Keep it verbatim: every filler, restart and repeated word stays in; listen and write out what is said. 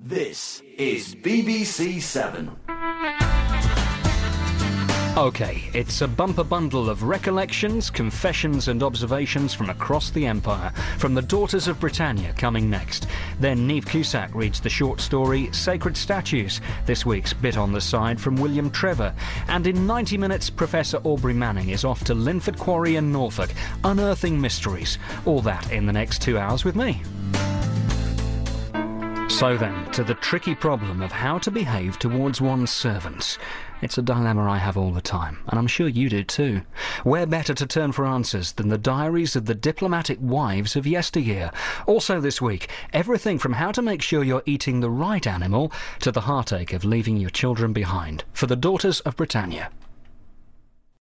This is B B C Seven. OK, it's a bumper bundle of recollections, confessions and observations from across the Empire, from the Daughters of Britannia coming next. Then Niamh Cusack reads the short story Sacred Statues, this week's Bit on the Side from William Trevor. And in ninety minutes, Professor Aubrey Manning is off to Linford Quarry in Norfolk, unearthing mysteries. All that in the next two hours with me. So then, to the tricky problem of how to behave towards one's servants. It's a dilemma I have all the time, and I'm sure you do too. Where better to turn for answers than the diaries of the diplomatic wives of yesteryear? Also this week, everything from how to make sure you're eating the right animal to the heartache of leaving your children behind. For the Daughters of Britannia.